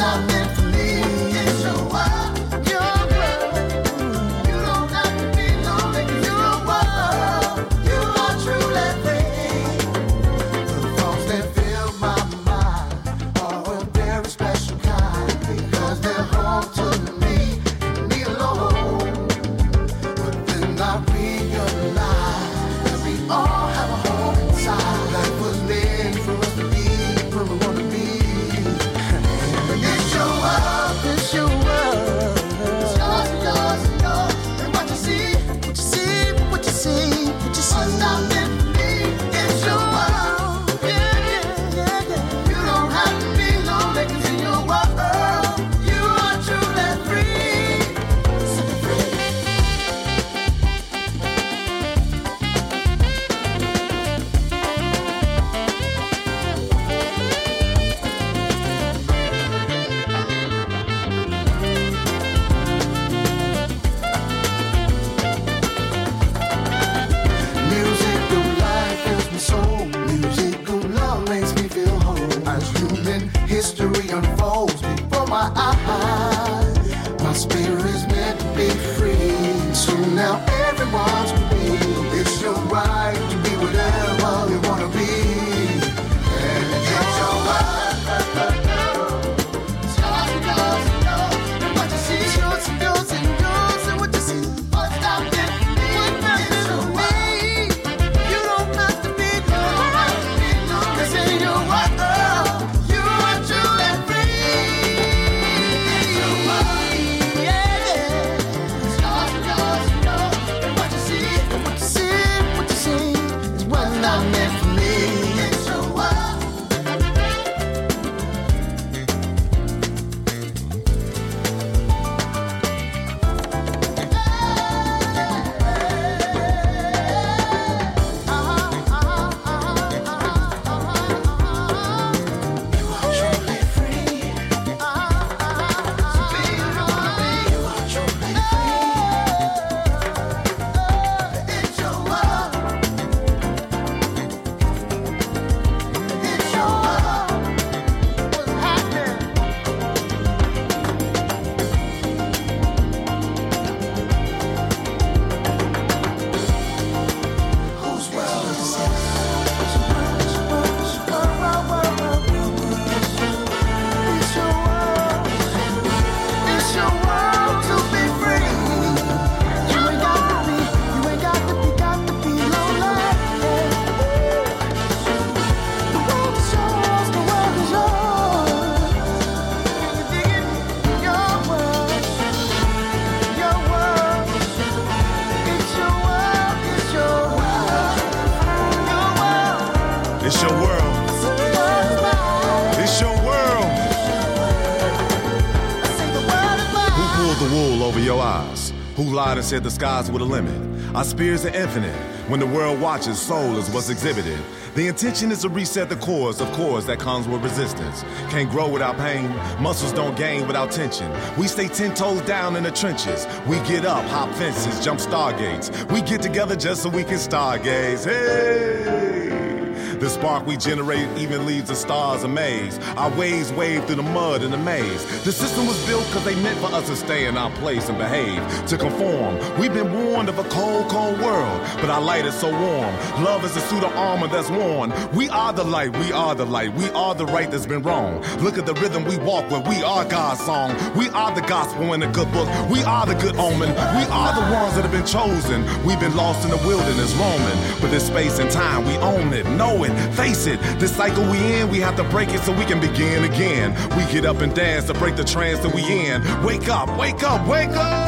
Who lied and said the skies were the limit? Our spirits are infinite. When the world watches, soul is what's exhibited. The intention is to reset the course of course that comes with resistance. Can't grow without pain. Muscles don't gain without tension. We stay 10 toes down in the trenches. We get up, hop fences, jump stargates. We get together just so we can stargaze. Hey! The spark we generate even leaves the stars amazed. Our waves wave through the mud and the maze. The system was built because they meant for us to stay in our place and behave, to conform. We've been warned of a cold, cold world, but our light is so warm. Love is a suit of armor that's worn. We are the light, we are the light, we are the right that's been wrong. Look at the rhythm we walk with, we are God's song. We are the gospel in the good book, we are the good omen. We are the ones that have been chosen. We've been lost in the wilderness roaming, but this space and time, we own it, know it. Face it, this cycle we in, we have to break it so we can begin again. We get up and dance to break the trance that we in. Wake up, wake up, wake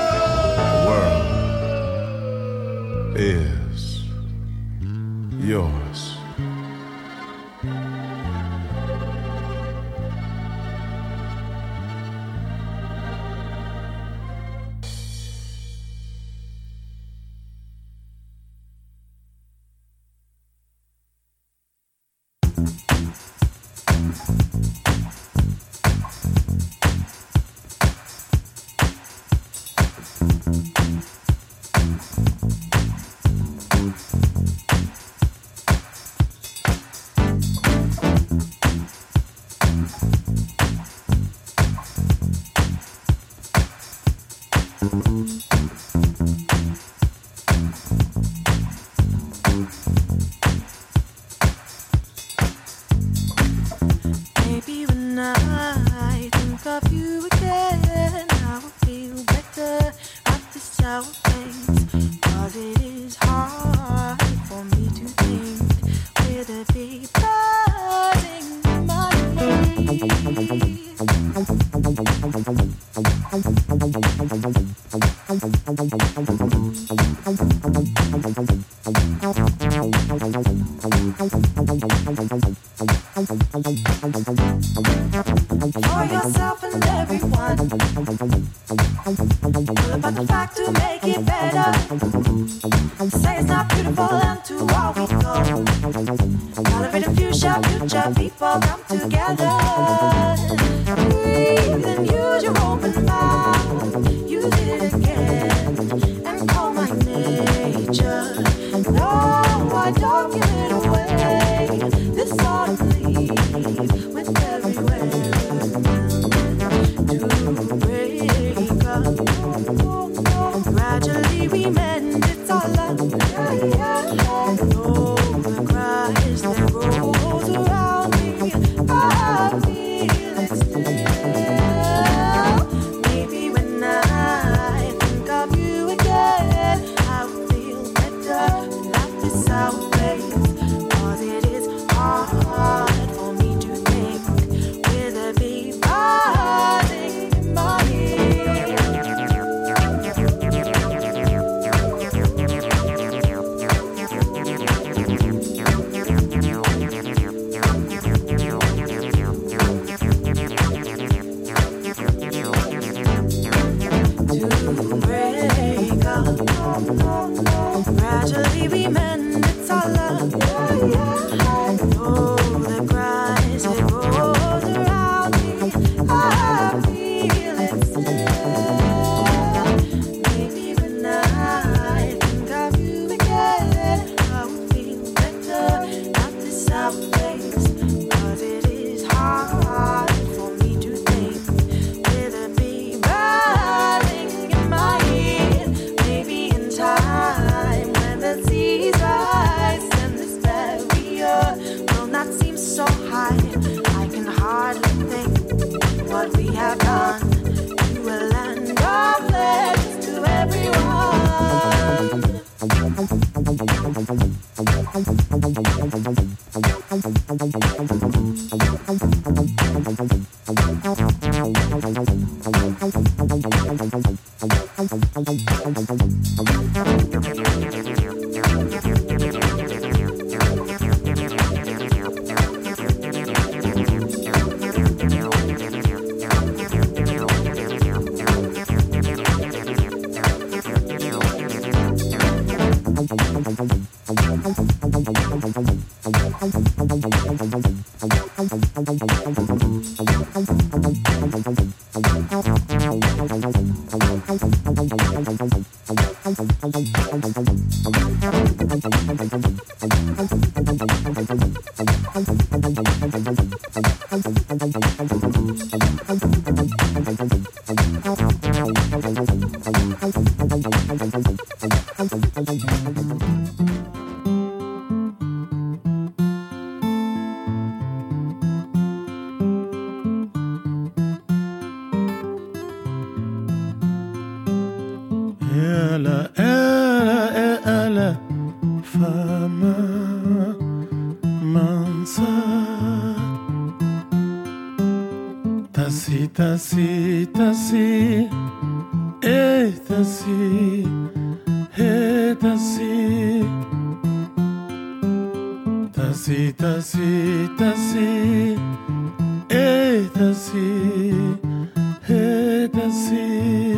up! The world is yours. Maybe when I think of you again, I will feel better at this sour face. 'Cause it is hard for me to think with a big buzzing in my ears. For yourself and everyone, but the fact to make it better. Say it's not beautiful and to all we go. Celebrate the future people come together. Breathe and use your open mouth. Use it again and call my nature. No, I don't give it away. This sort of leave with every word to break up. Gradually we mend, it's all up. Oh, the cries that rolls around me, I feel it still. Maybe when I think of you again, I will feel better about this our place. 'Cause it is hard for me to think with a bee buzzing in my ear. To break up, gradually we mend, it's all up. Oh, the cries that rolls around me, I feel it still. Maybe when I think of you again, I will feel better at this our place. 'Cause it is hard for me to think with a bee buzzing in my ear. Maybe in time when the seas rise and this barrier will not seem so high, I can hardly think what we have done to a land of legends to everyone. Ela, fama mansa. Tasi, tasi, tasi, tasi, tasi. Tasi, tasi, tasi, tasi, tasi.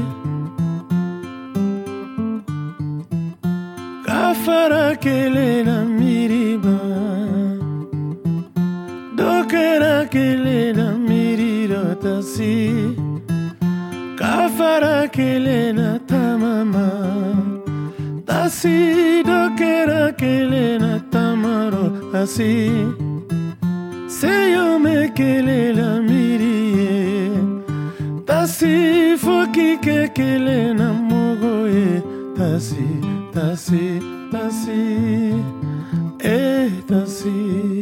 Kafara kele na miriba, dokera kele na miriro tasi. Kafara kele na tamama, tasi dokera kele na tamaro tasi. Seyo me kele la mirie, Tasi foki kekele na mogo e tasi, tasi, tasi, tasi,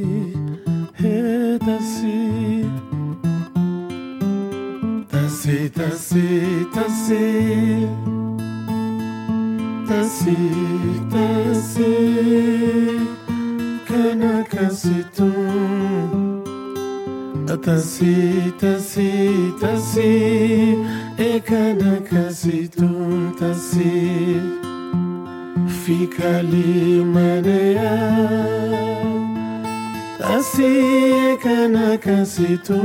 tasi, tasi, tasi, tasi, tasi, tasi, kana kasitu. Tasi, tasi, tasi, ekana kasitu tasi, fikali manea. Tasi, ekana kasitu,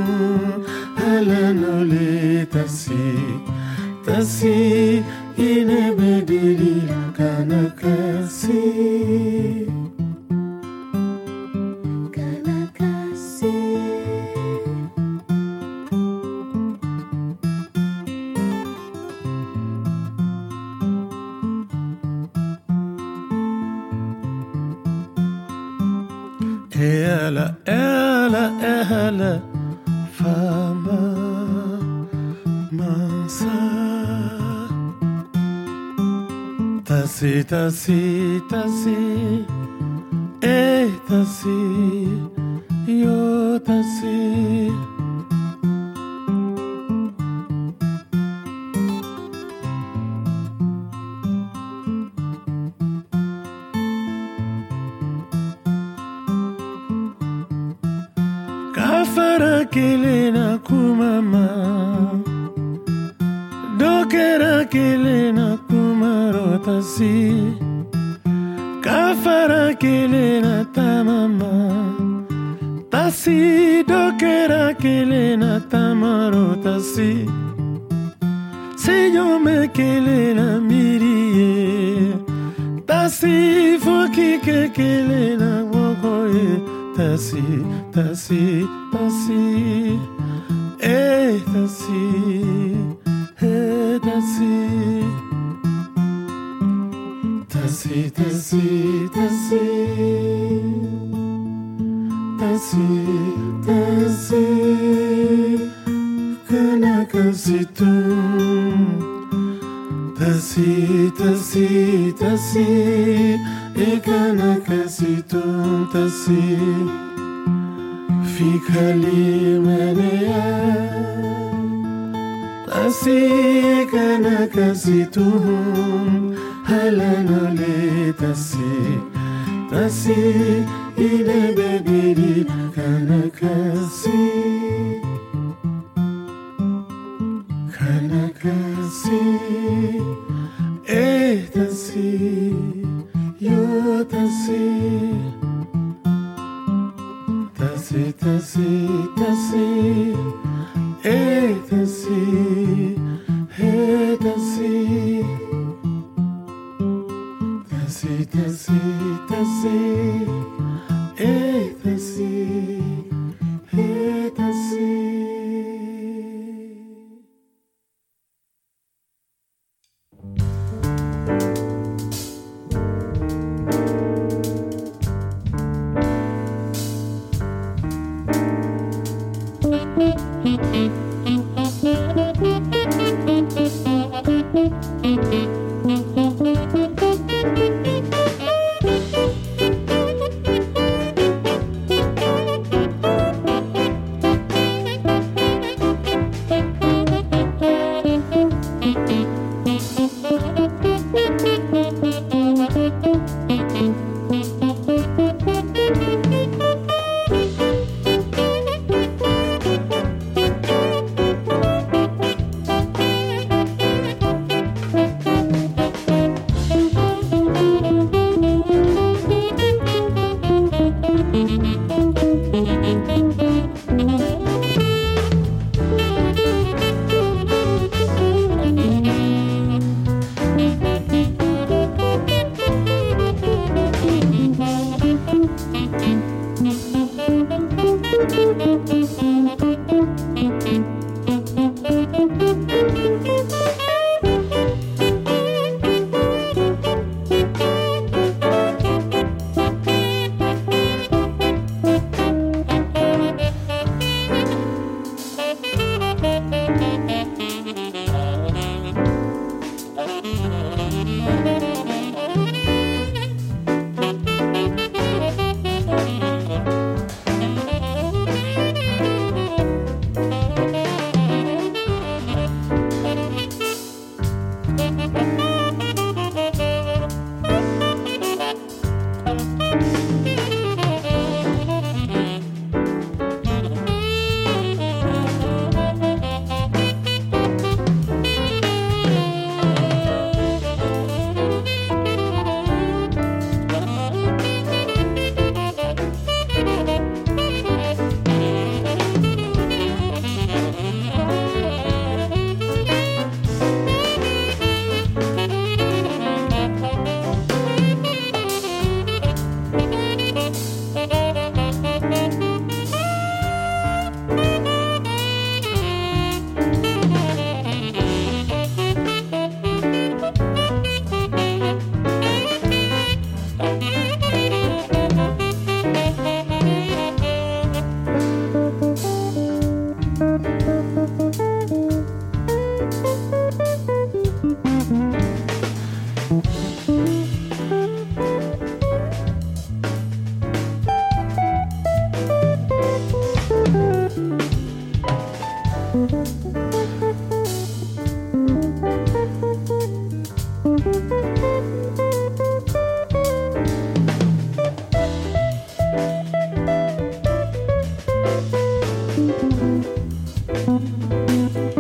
halanole tasi, tasi, inebedili kana kasi. Ela, fama, mansa. Tasi, tasi, tasi, tasi, yo tasi. Kafara kelena kumama, dokera kelena kumarotasi. Kafara kelena tamama, tasi dokera kelena tamarotasi. Señor me kelena mirie, tasi foki kelena wokoye. Tasi, tasi, tasi, tasi, tasi, tasi, tasi, tasi, tasi, tasi, kana kasitu. Tasi, tasi, tasi, ekana kasitu tasi, fikali manea. Tasi, ekana kasitu, halanole tasi, tasi, inebedili kana kasi, kana kasi. Tasi, yo tasi, tasi, tasi, tasi, tasi, tasi, tasi, tasi, tasi, tasi, tasi.